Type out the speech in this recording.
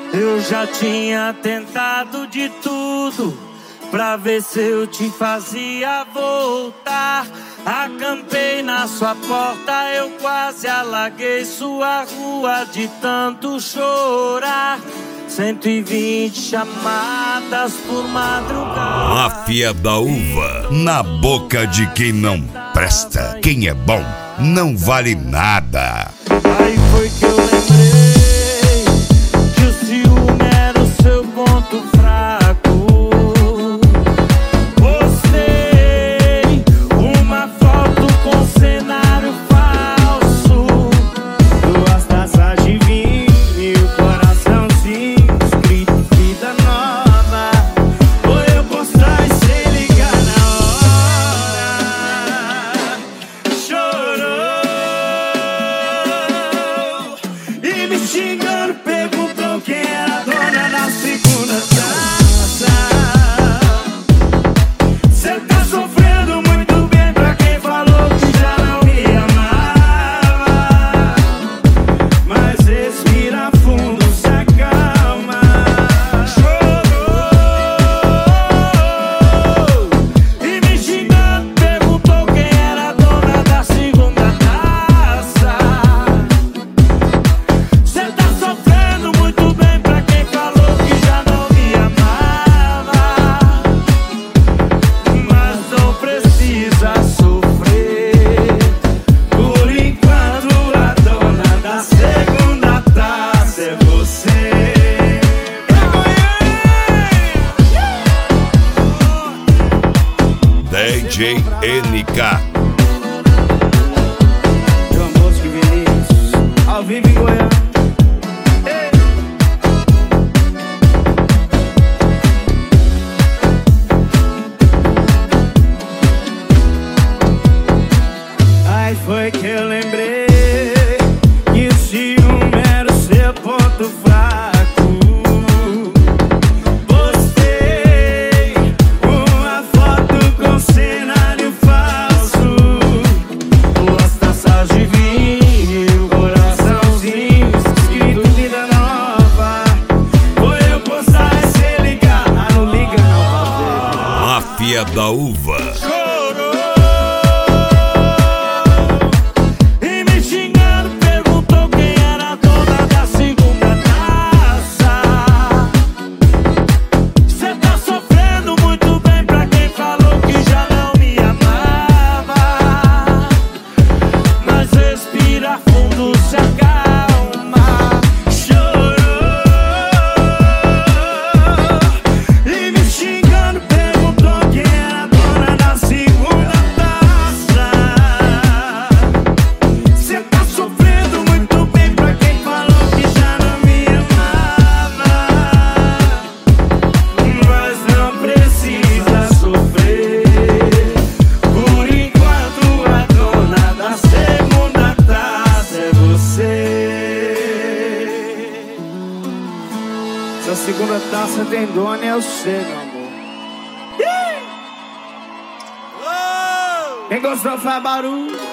Eu já tinha tentado de tudo pra ver se eu te fazia voltar. Acampei na sua porta, eu quase alaguei sua rua de tanto chorar. 120 chamadas por madrugada. Máfia da Uva, na boca de quem não presta. Quem é bom não vale nada. Aí foi que eu lembrei que o ciúme era o seu ponto fraco. Postei uma foto com cenário falso, 2 taças de vinho e o coraçãozinho escrito vida nova. Foi eu postar e sem ligar na hora. Chorou e me xingando, perguntou quem era a dona da segunda taça. Cê tá sofrendo muito bem pra quem falou que já não me amava. Mas respira fundo, se acalma. Chorou e me xingando, perguntou quem era a dona da segunda taça. Cê tá sofrendo muito bem pra quem falou que já não me amava. Mas não precisa sofrer. Por enquanto a dona da segunda taça é você. DJ NK. João Bosco e Vinícius, ao vivo em Goiânia. Aí foi que eu lembrei que o ciúme era o seu ponto fraco. Postei uma foto com cenário falso, 2 taças de vinho e o coraçãozinho escrito vida nova. Foi eu postar e sem ligar. Ah, não liga não, parceiro. Máfia da Uva. Chorou e me xingando, perguntou quem era a dona da segunda taça. Cê tá sofrendo muito bem pra quem falou que já não me amava. Mas respira fundo, se acalma. Chorou e me xingando, perguntou quem era a dona da segunda taça. Cê tá sofrendo muito bem pra quem falou que já não me amava. Mas não precisa sofrer. Por enquanto a dona da segunda taça é você. Essa segunda taça tem dono, é você, meu amor. Quem gostou faz barulho.